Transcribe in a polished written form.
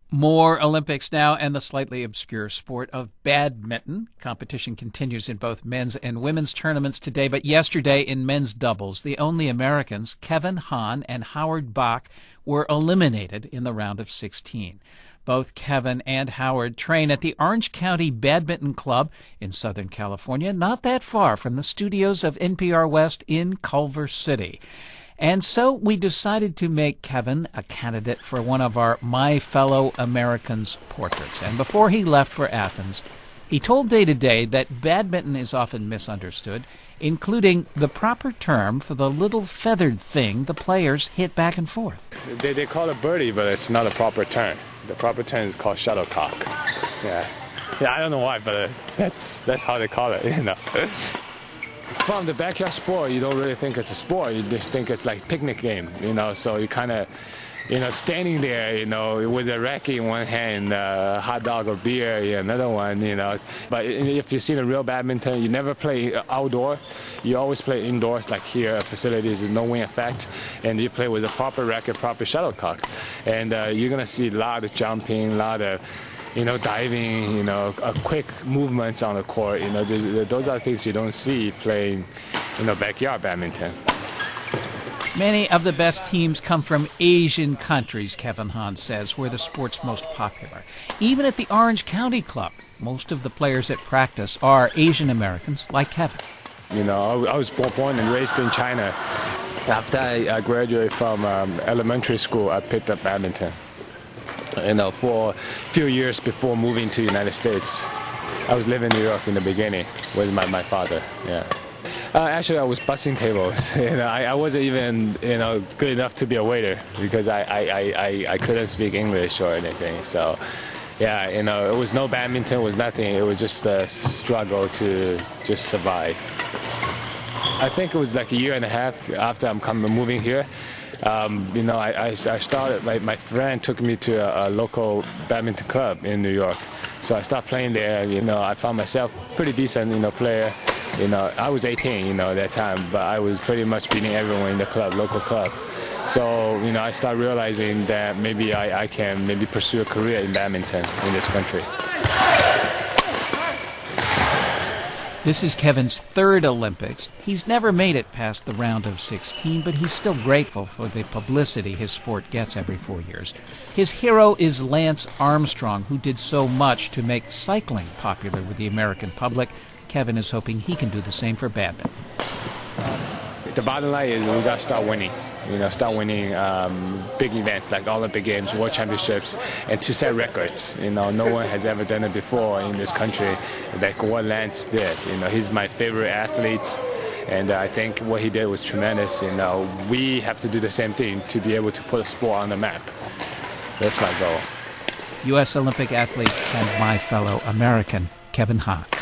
More Olympics now, and the slightly obscure sport of badminton. Competition continues in both men's and women's tournaments today, but yesterday in men's doubles, the only Americans, Kevin Han and Howard Bach, were eliminated in the round of 16. Both Kevin and Howard train at the Orange County Badminton Club in Southern California, not that far from the studios of NPR West in Culver City. And so we decided to make Kevin a candidate for one of our My Fellow Americans portraits. And before he left for Athens, he told Day to Day that badminton is often misunderstood, including the proper term for the little feathered thing the players hit back and forth. They call it birdie, but it's not a proper term. The proper term is called shuttlecock. Yeah, I don't know why, but that's how they call it, you know. From the backyard sport, you don't really think it's a sport. You just think it's like picnic game, you know. So you kind of, you know, standing there, you know, with a racket in one hand, hot dog or beer in another one, you know. But if you've seen a real badminton, you never play outdoor. You always play indoors, like here, facilities, there's no wind effect, and you play with a proper racket, proper shuttlecock. And you're going to see a lot of jumping, a lot of, you know, diving, you know, quick movements on the court. You know, those are things you don't see playing, you know, backyard badminton. Many of the best teams come from Asian countries, Kevin Han says, where the sport's most popular. Even at the Orange County Club, most of the players at practice are Asian Americans like Kevin. You know, I was born and raised in China. After I graduated from elementary school, I picked up badminton. You know, for a few years before moving to the United States. I was living in New York in the beginning with my father, yeah. Actually, I was bussing tables. You know, I wasn't even, you know, good enough to be a waiter because I couldn't speak English or anything. So, yeah, you know, it was no badminton, it was nothing. It was just a struggle to just survive. I think it was like a year and a half after I'm moving here. You know, I started, my friend took me to a local badminton club in New York. So I started playing there. You know, I found myself pretty decent, you know, player. You know, I was 18, you know, at that time, but I was pretty much beating everyone in the club, local club. So, you know, I started realizing that maybe I can maybe pursue a career in badminton in this country. This is Kevin's third Olympics. He's never made it past the round of 16, but he's still grateful for the publicity his sport gets every 4 years. His hero is Lance Armstrong, who did so much to make cycling popular with the American public. Kevin is hoping he can do the same for badminton. The bottom line is we got to start winning. You know, start winning big events like Olympic Games, World Championships, and to set records. You know, no one has ever done it before in this country, like what Lance did. You know, he's my favorite athlete, and I think what he did was tremendous. You know, we have to do the same thing to be able to put a sport on the map. So that's my goal. U.S. Olympic athlete and my fellow American, Kevin Han.